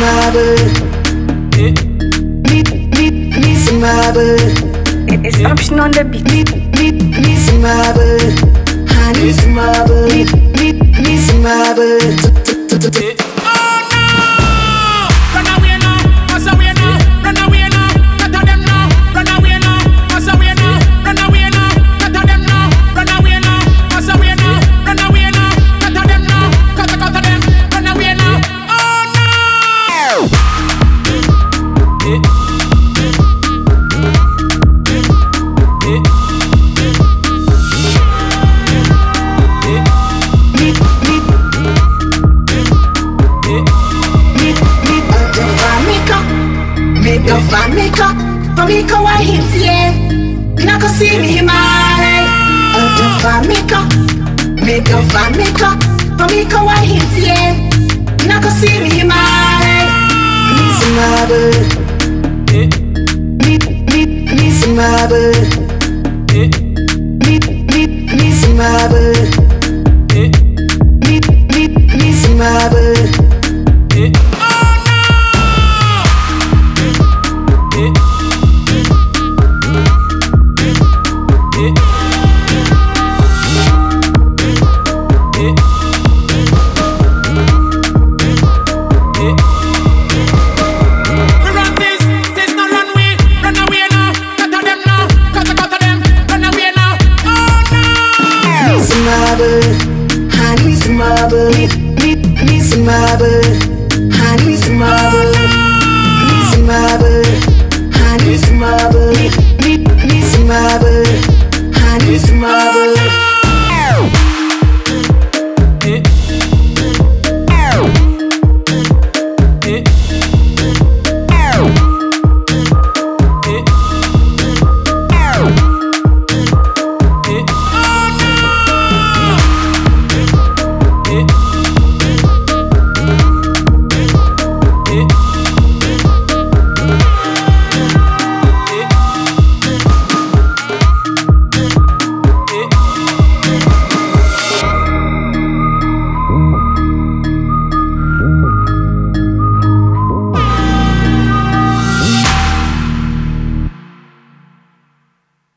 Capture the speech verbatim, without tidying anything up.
It's option on the beat. Famika wa himsie, nako simi mai. Ante famika, meka famika. Famika wa himsie, nako simi mai. Miss Mabe, Miss Miss Mabe, Miss Miss Mabe, Miss Miss Mabe.